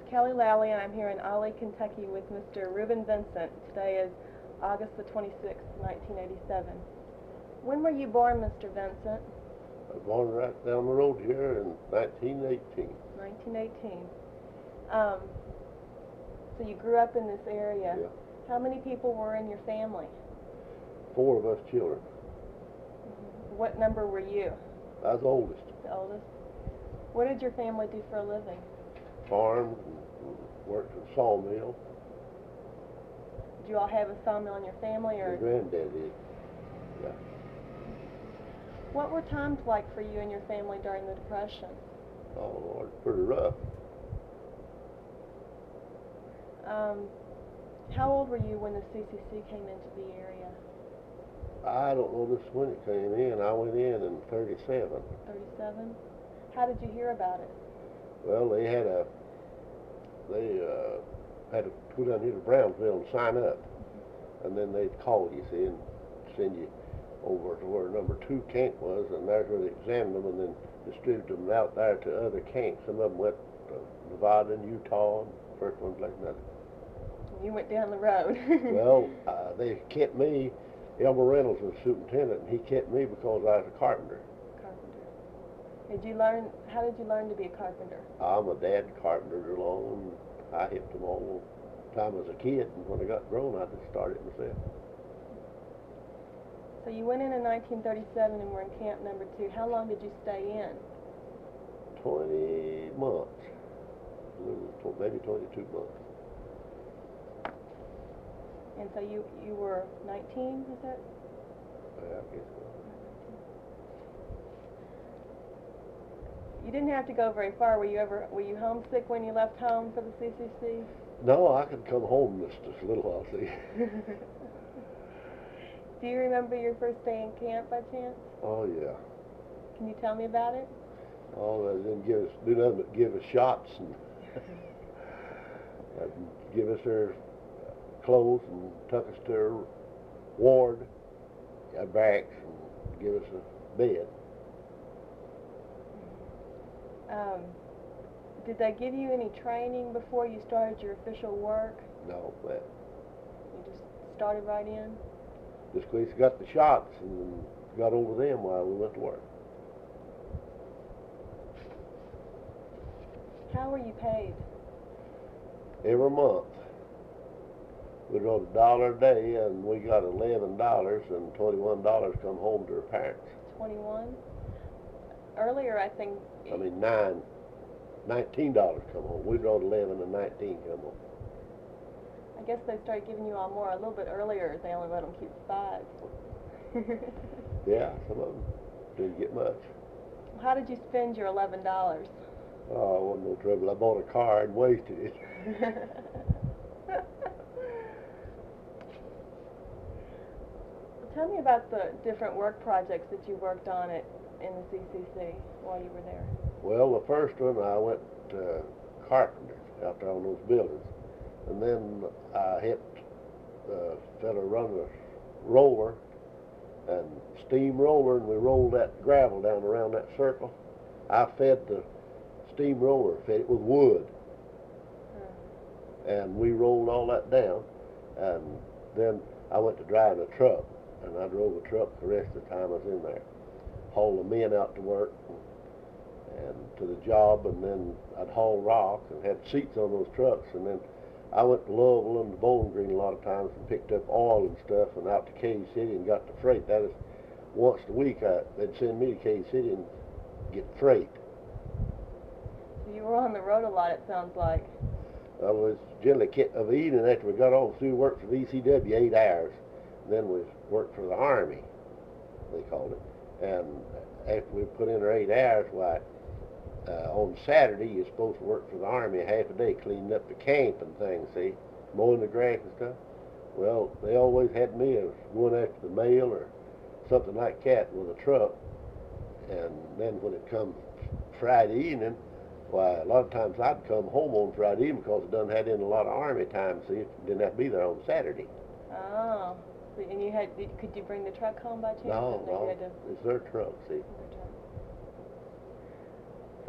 Kelly Lally, and I'm here in Ollie, Kentucky with Mr. Reuben Vincent. Today is August the 26th, 1987. When were you born, Mr. Vincent? I was born right down the road here in 1918. 1918. So you grew up in this area. Yeah. How many people were in your family? 4 of us children. What number were you? I was the oldest. The oldest. What did your family do for a living? Farmed and worked in a sawmill. Did you all have a sawmill in your family, My or? granddad did. Yeah. What were times like for you and your family during the Depression? Oh, Lord, pretty rough. How old were you when the CCC came into the area? I don't know this when it came in. I went in 37. 37? How did you hear about it? Well, they had to go down here to Brownsville and sign up. And then they'd call you, see, and send you over to where number 2 camp was, and there's where they examined them and then distributed them out there to other camps. Some of them went to Nevada and Utah, and the first one's like nothing. You went down the road. Well, they kept me. Elmer Reynolds was superintendent, and he kept me because I was a carpenter. Carpenter. How did you learn to be a carpenter? My dad carpentered along, and I helped him all the time as a kid, and when I got grown, I just started myself. So you went in 1937 and were in camp number 2. How long did you stay in? 20 months, maybe 22 months. And so you were 19, is that? Yeah, I guess so. You didn't have to go very far. Were you homesick when you left home for the CCC? No, I could come home just a little while, see. Do you remember your first day in camp by chance? Oh, yeah. Can you tell me about it? Oh, they didn't do nothing but give us shots and give us our clothes and took us to our ward, our barracks, and give us a bed. Did they give you any training before you started your official work? No, but You just started right in? just we got the shots and got over them while we went to work. How were you paid? Every month. We wrote $1 a day, and we got $11, and $21 come home to our parents. 21? Earlier, I think... $19 come home. We wrote 11 and 19 come home. I guess they started giving you all more a little bit earlier. They only let them keep 5. Yeah, some of them didn't get much. How did you spend your $11? Oh, it wasn't no trouble. I bought a car and wasted it. Tell me about the different work projects that you worked on in the CCC while you were there. Well, the first one I went carpenter out there on those buildings. And then I helped the fellow run a roller and steam roller, and we rolled that gravel down around that circle. I fed the steam roller, fed it with wood. And we rolled all that down. And then I went to driving a truck, and I drove a truck the rest of the time I was in there. Hauled the men out to work and to the job, and then I'd haul rock and had seats on those trucks, and then I went to Louisville and to Bowling Green a lot of times and picked up oil and stuff and out to Cave City and got the freight. That is, once a week they'd send me to Cave City and get freight. So you were on the road a lot, it sounds like. I was generally of the evening after we got all through work for VCW, 8 hours. And then we worked for the Army, they called it. And after we put in our 8 hours, why, on Saturday, you're supposed to work for the Army half a day, cleaning up the camp and things, see, mowing the grass and stuff. Well, they always had me going after the mail or something like that with a truck. And then when it come Friday evening, why, a lot of times I'd come home on Friday evening because it done had in a lot of Army time, see, didn't have to be there on Saturday. Oh, so, and could you bring the truck home by chance? No, You had to... it's their truck, see. So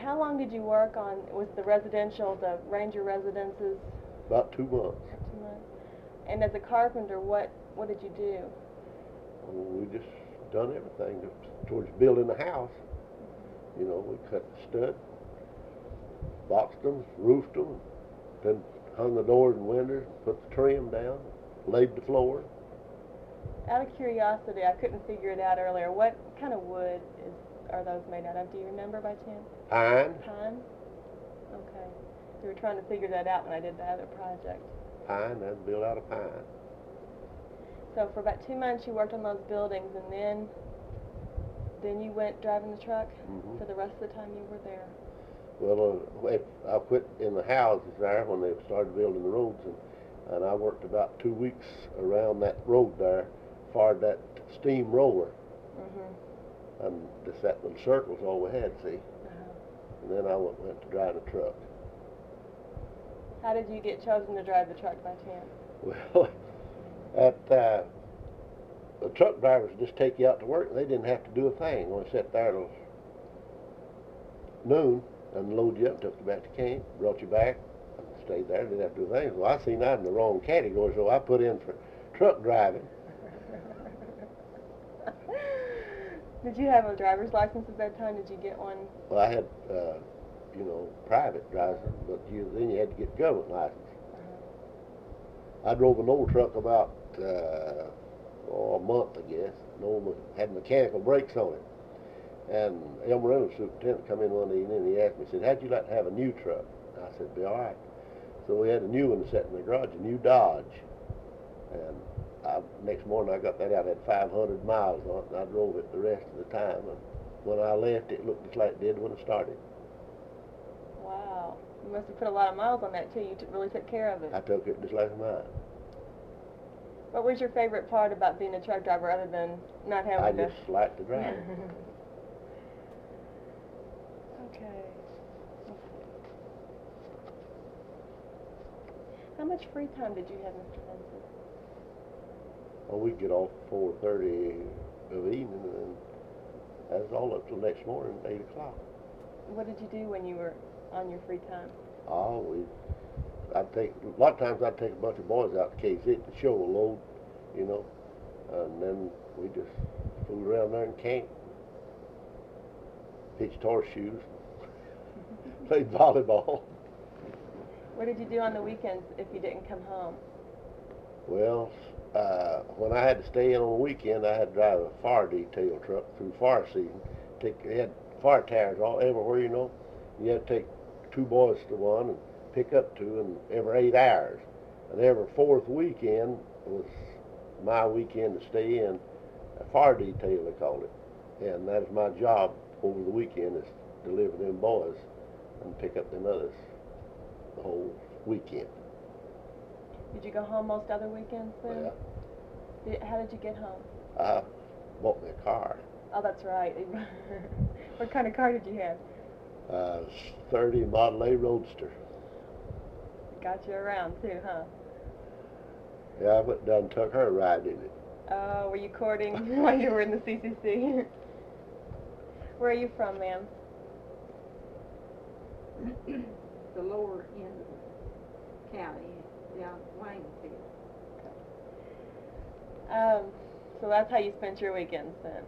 how long did you work on, was the residential, the Ranger residences? About 2 months. 2 months. And as a carpenter, what did you do? Well, we just done everything towards building the house. You know, we cut the stud, boxed them, roofed them, then hung the doors and windows, put the trim down, laid the floor. Out of curiosity, I couldn't figure it out earlier. What kind of wood are those made out of? Do you remember by chance? Pine. Pine? Okay. We were trying to figure that out when I did the other project. Pine, that's built out of pine. So for about 2 months you worked on those buildings, and then you went driving the truck for the rest of the time you were there. Well, I quit in the houses there when they started building the roads, and I worked about 2 weeks around that road there, fired that steam roller. And just that little circle's all we had, see? And then I went to drive the truck. How did you get chosen to drive the truck by chance? Well, the truck drivers just take you out to work, and they didn't have to do a thing. Only sat there till noon and load you up, took you back to camp, brought you back, and stayed there. Didn't have to do a thing. Well, I seen I was in the wrong category, so I put in for truck driving. Did you have a driver's license at that time? Did you get one? Well, I had, private drivers, but then you had to get government license. I drove an old truck about a month, I guess. Had mechanical brakes on it. And Elmer Reynolds, superintendent, come in one evening and he asked me, he said, how'd you like to have a new truck? And I said, be all right. So we had a new one set in the garage, a new Dodge. And next morning I got that out, had 500 miles on it, and I drove it the rest of the time. And when I left, it looked just like it did when I started. Wow. You must have put a lot of miles on that, too. You really took care of it. I took it just like mine. What was your favorite part about being a truck driver other than not having I just liked to drive. Okay. How much free time did you have, Mr. Vincent? Well, we'd get off 4:30 of the evening, and then that was all up till next morning, 8 o'clock. What did you do when you were on your free time? Oh, a lot of times I'd take a bunch of boys out to KZ to show a load, and then we just fooled around there and camped, pitched horseshoes, played volleyball. What did you do on the weekends if you didn't come home? Well, when I had to stay in on the weekend, I had to drive a fire detail truck through fire season. They had fire towers all everywhere, You had to take 2 boys to one and pick up 2, and every 8 hours. And every 4th weekend was my weekend to stay in a fire detail, they called it. And that is my job over the weekend, is deliver them boys and pick up them others the whole weekend. Did you go home most other weekends then? Yeah. How did you get home? I bought me a car. Oh, that's right. What kind of car did you have? 30 Model A Roadster. Got you around too, huh? Yeah, I went down and took her a ride in it. Oh, were you courting while you were in the CCC? Where are you from, ma'am? The lower end of the county, down Waynesville. So that's how you spent your weekends then.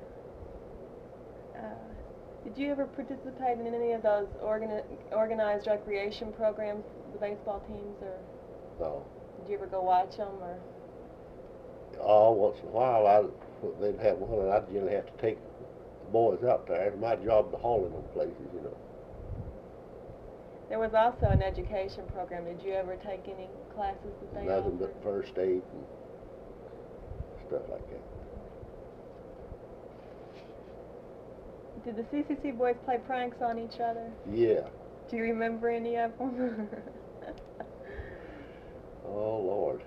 Did you ever participate in any of those organized recreation programs, the baseball teams, or No. did you ever go watch them, or? Oh, once in a while, they'd have one, and I'd generally have to take the boys out there. It's my job to haul them places, There was also an education program. Did you ever take any classes that they Nothing offered? but first aid and stuff like that. Did the CCC boys play pranks on each other? Yeah. Do you remember any of them? Oh, Lord.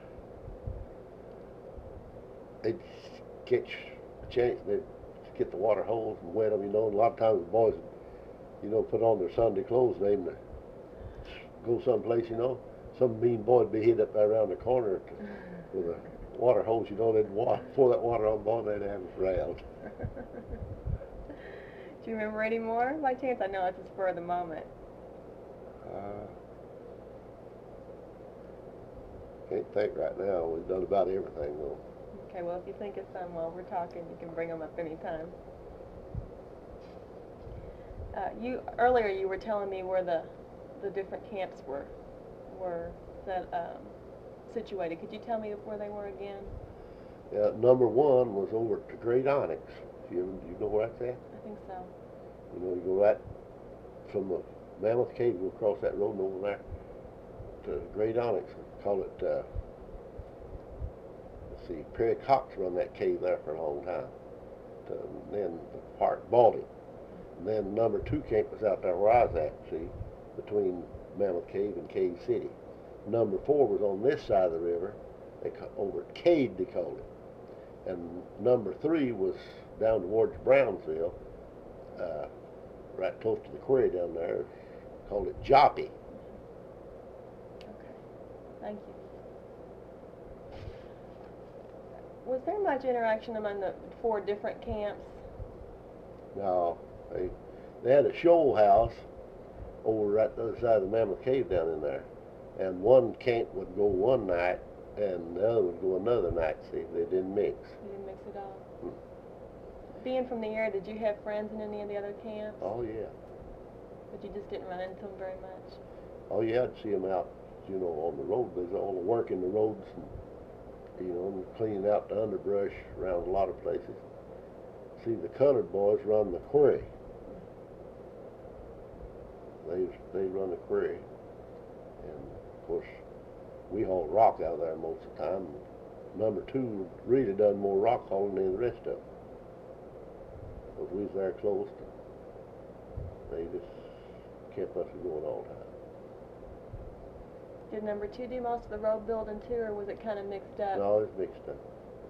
They'd catch a chance, they'd get the water hose and wet them, and a lot of times the boys would, put on their Sunday clothes and aim to go someplace, Some mean boy would be hid up there around the corner with a water hose, they'd pour that water on the ball and they'd have it round. Did Do you remember any more by chance? I know it's a spur of the moment. Can't think right now. We've done about everything though. Okay, well, if you think of some while we're talking, you can bring them up anytime. Earlier you were telling me where the different camps were situated. Could you tell me where they were again? Yeah, number 1 was over at the Great Onyx. You know where that's at? I think so. You know, you go right from the Mammoth Cave, you go across that road and over there to the Great Onyx. Call it, let's see, Perry Cox run that cave there for a long time. Then the park bought it. And then number 2 camp was out there where I was at, see, between Mammoth Cave and Cave City. Number 4 was on this side of the river, over at Cade they called it. And number 3 was down towards Brownsville, right close to the quarry down there, called it Joppy. Okay, thank you. Was there much interaction among the 4 different camps? No, they had a shoal house over right the other side of the Mammoth Cave down in there. And one camp would go one night and the other would go another night, see, they didn't mix. You didn't mix it all? Being from the area, did you have friends in any of the other camps? Oh, yeah. But you just didn't run into them very much? Oh, yeah, I'd see them out, you know, on the road. There's all the work in the roads and, you know, and cleaning out the underbrush around a lot of places. See, the colored boys run the quarry. They run the quarry. And, of course, we haul rock out of there most of the time. Number 2 really done more rock hauling than the rest of them. Because we was there close. They just kept us going all the time. Did number 2 do most of the road building too, or was it kind of mixed up? No, it's mixed up.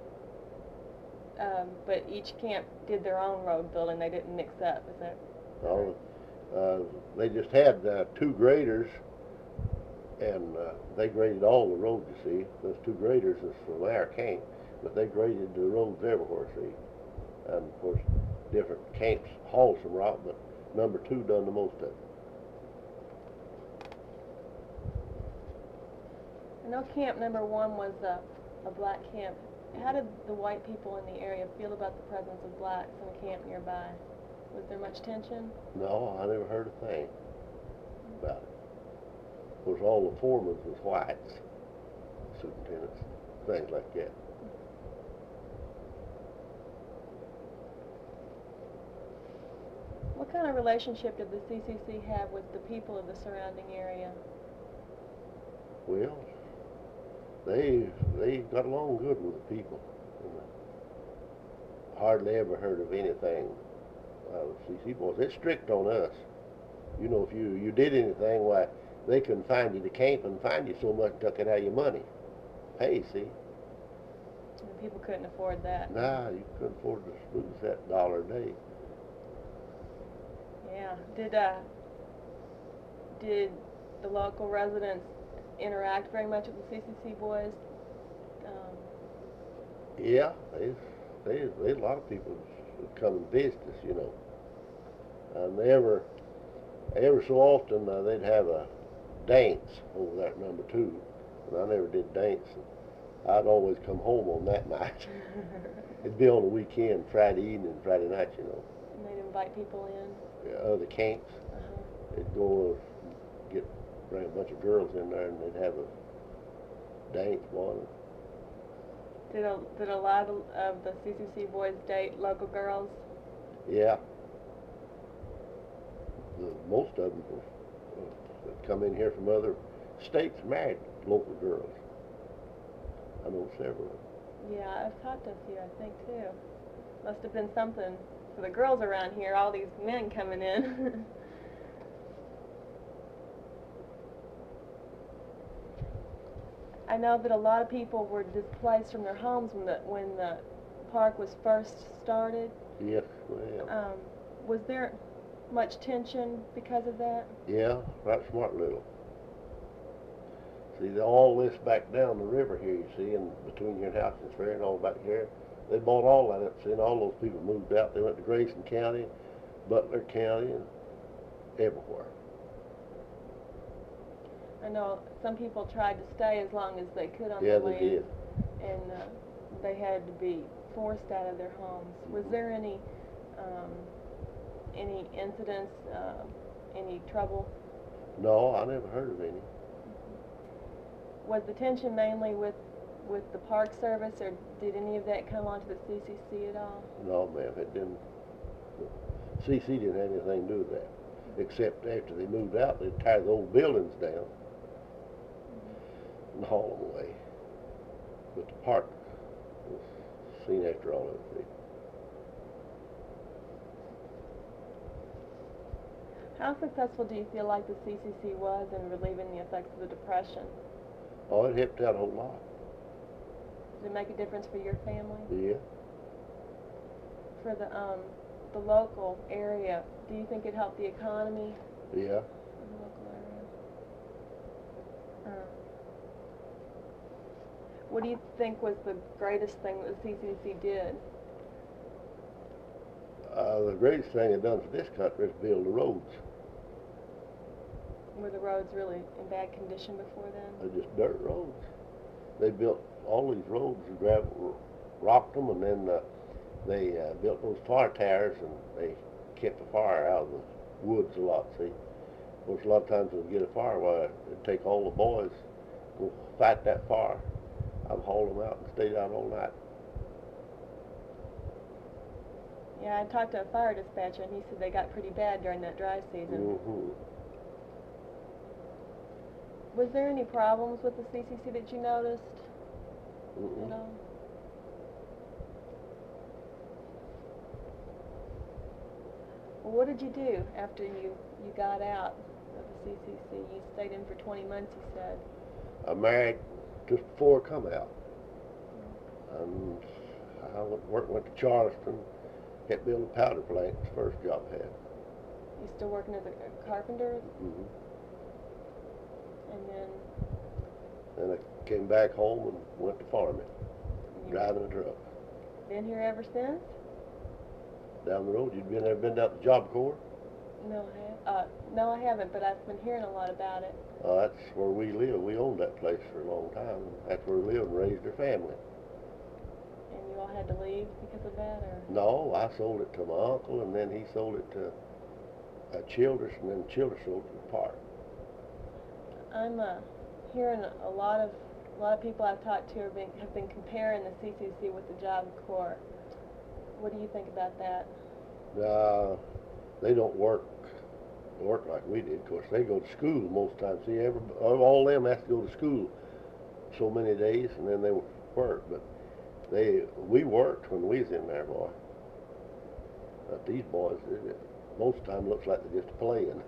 But each camp did their own road building. They didn't mix up, is that? No, they just had 2 graders, and they graded all the roads, you see. Those 2 graders is from our camp, but they graded the roads everywhere, see. And, of course, different camps hauled some rock, but number 2 done the most of it. I know camp number 1 was a black camp. How did the white people in the area feel about the presence of blacks in a camp nearby? Was there much tension? No, I never heard a thing about it. Of course, all the foremen was whites, superintendents, things like that. What kind of relationship did the CCC have with the people of the surrounding area? Well, they got along good with the people. Hardly ever heard of anything. CC boys, they're strict on us. You know, if you did anything, why, they couldn't find you to camp and find you so much and took it out of your money. Pay, see? And people couldn't afford that. Nah, you couldn't afford to lose that $1 a day. Yeah. Did the local residents interact very much with the CCC boys? Yeah, they a lot of people would come and visit us, you know. And every so often they'd have a dance over there at number 2, and I never did dance. And I'd always come home on that night. It'd be on the weekend, Friday evening, Friday night, you know. And they'd invite people in? Other camps. They'd go bring a bunch of girls in there, and they'd have a dance one. Did a lot of the CCC boys date local girls? Yeah. Most of them that come in here from other states married local girls. I know several. Yeah, I've talked to a few, I think, too. Must have been something for the girls around here, all these men coming in. I know that a lot of people were displaced from their homes when the park was first started. Yes, well. Was there much tension because of that? Yeah, right smart little. See, all this back down the river here, you see, and between your house and Fair and all back here, they bought all that up, see, and all those people moved out. They went to Grayson County, Butler County and everywhere. I know some people tried to stay as long as they could on Yeah, the they land, did. and they had to be forced out of their homes. Was there any incidents, any trouble? No, I never heard of any. Was the tension mainly with the Park Service, or did any of that come onto the CCC at all? No, ma'am, it didn't. CC didn't have anything to do with that, except after they moved out, they'd tear the old buildings down and haul them away. But the park was seen after all of it. How successful do you feel like the CCC was in relieving the effects of the Depression? Oh, it helped out a whole lot. Did it make a difference for your family? Yeah. For the local area, do you think it helped the economy Yeah. in the local area? What do you think was the greatest thing that the CCC did? The greatest thing they've done for this country is build the roads. Were the roads really in bad condition before then? They're just dirt roads. They built all these roads and gravel, rocked them, and then they built those fire towers, and they kept the fire out of the woods a lot, see. Of course, a lot of times when we get a fire, well, it'd take all the boys to fight that fire. I'd haul them out and stayed out all night. Yeah, I talked to a fire dispatcher, and he said they got pretty bad during that dry season. Mm-hmm. Was there any problems with the CCC that you noticed Mm-hmm. at all? Well, what did you do after you got out of the CCC? You stayed in for 20 months, you said. I married just before I come out. And I went to Charleston, helped build a powder plant, the first job I had. You still working as a carpenter? Mm-hmm. And then Then I came back home and went to farming, driving a truck. been here ever since? Down the road, ever been down to the Job Corps? No, I haven't, but I've been hearing a lot about it. That's where we live. We owned that place for a long time. That's where we lived and raised our family. And you all had to leave because of that, or? No, I sold it to my uncle, and then he sold it to Childress, and then Childress sold it to the park. I'm hearing a lot of people I've talked to have been comparing the CCC with the Job Corps. What do you think about that? They don't work like we did. Of course, they go to school most times. See, all them have to go to school so many days, and then they work. But we worked when we was in there, boy. But these boys, most of the time, looks like they're just playing.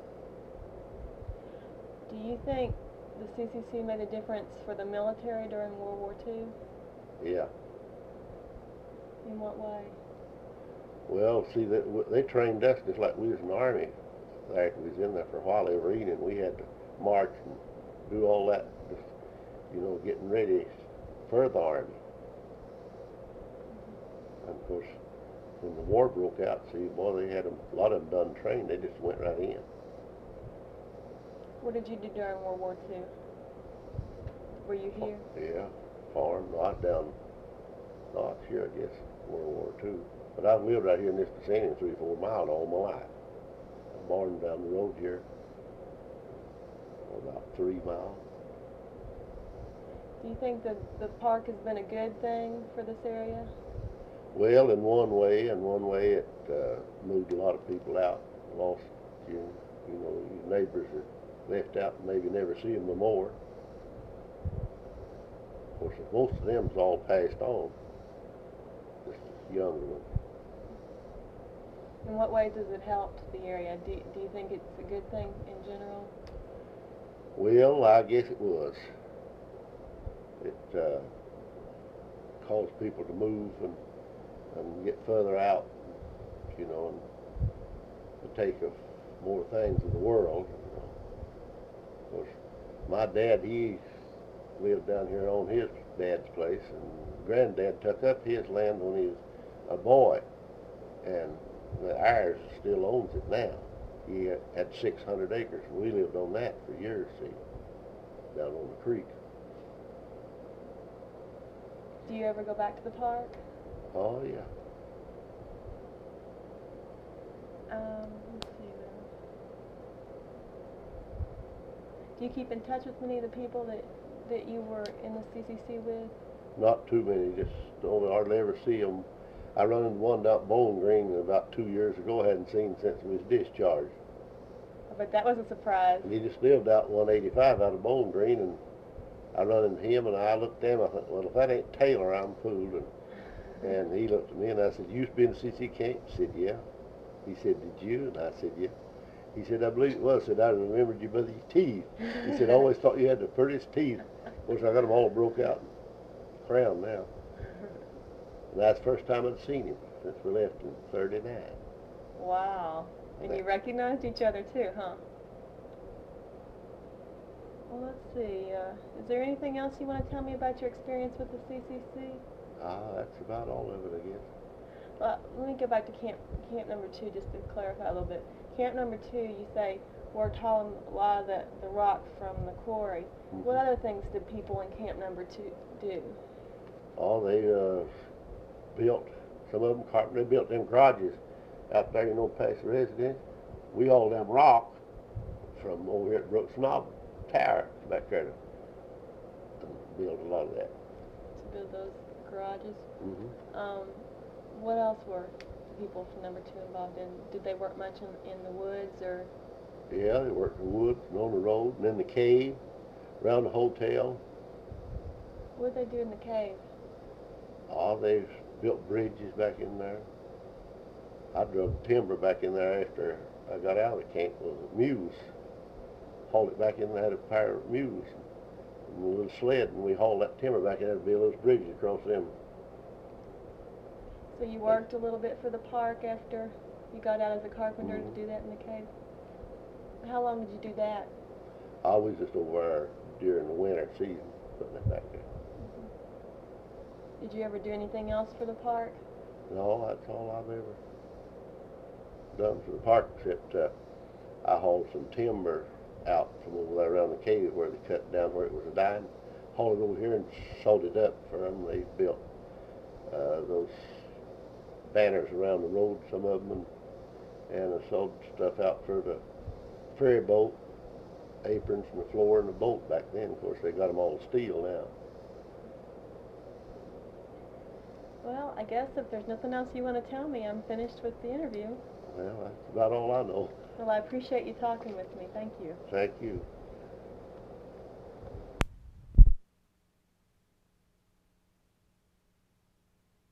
Do you think the CCC made a difference for the military during World War II? Yeah. In what way? Well, see, they trained us just like we was in the Army. After we was in there for a while every evening, we had to march and do all that, just, getting ready for the Army. And of course, when the war broke out, see, boy, they had a lot of them done trained. They just went right in. What did you do during World War II? Were you here? Yeah, farm, not down, not here, I guess, World War II. But I've lived right here in this vicinity 3 or 4 miles all my life. I'm born down the road here, about 3 miles. Do you think that the park has been a good thing for this area? Well, in one way it moved a lot of people out, lost your neighbors that left out and maybe never see them no more. Of course, most of them's all passed on, just younger ones. In what ways has it helped the area? Do you think it's a good thing in general? Well, I guess it was. It caused people to move and get further out, and partake of more things in the world. Of course, my dad, he lived down here on his dad's place, and Granddad took up his land when he was a boy, and The Ayers still owns it now. He had 600 acres, and we lived on that for years, see, down on the creek. Do you ever go back to the park? Oh, yeah. Let's see then. Do you keep in touch with many of the people that you were in the CCC with? Not too many, just don't hardly ever see them. I run into one down at Bowling Green about 2 years ago. I hadn't seen since he was discharged. But that was a surprise. And he just lived out 185 out of Bowling Green, and I run into him, and I looked at him. I thought, well, if that ain't Taylor, I'm fooled. And he looked at me, and I said, you used to be in the CC camp? He said, yeah. He said, did you? And I said, yeah. He said, I believe it was. I said, I remembered you by your teeth. He said, I always thought you had the prettiest teeth. Of course, I got them all broke out and crowned now. And that's the first time I'd seen him since we left in '39. Wow. And you recognized each other too, huh? Well, let's see. Is there anything else you want to tell me about your experience with the CCC? That's about all of it, I guess. Well, let me go back to camp number 2 just to clarify a little bit. Camp number 2, you say, we're hauling a lot of the rock from the quarry. Mm-hmm. What other things did people in camp number 2 do? Oh, they built, some of them carpenters, they built them garages out there, past the residence. We hauled them rock from over here at Brooks Knob Tower back there to build a lot of that. To build those garages? Mm-hmm. What else were the people from number 2 involved in? Did they work much in the woods or? Yeah, they worked in the woods and on the road and in the cave, around the hotel. What did they do in the cave? Oh, they built bridges back in there. I drug timber back in there after I got out of the camp with a mule. Hauled it back in there, had a pair of mules and a little sled, and we hauled that timber back in there to build those bridges across them. So you worked a little bit for the park after you got out as a carpenter Mm-hmm. to do that in the cave? How long did you do that? I was just over there during the winter season, putting it back there. Did you ever do anything else for the park? No, that's all I've ever done for the park, except I hauled some timber out from over there around the cave where they cut down where it was a dime. Hauled it over here and sewed it up for them. They built those banners around the road, some of them, and I sewed stuff out for the ferry boat, aprons and the floor and the boat back then. Of course, they got them all steel now. Well, I guess if there's nothing else you want to tell me, I'm finished with the interview. Well, that's about all I know. Well, I appreciate you talking with me. Thank you. Thank you.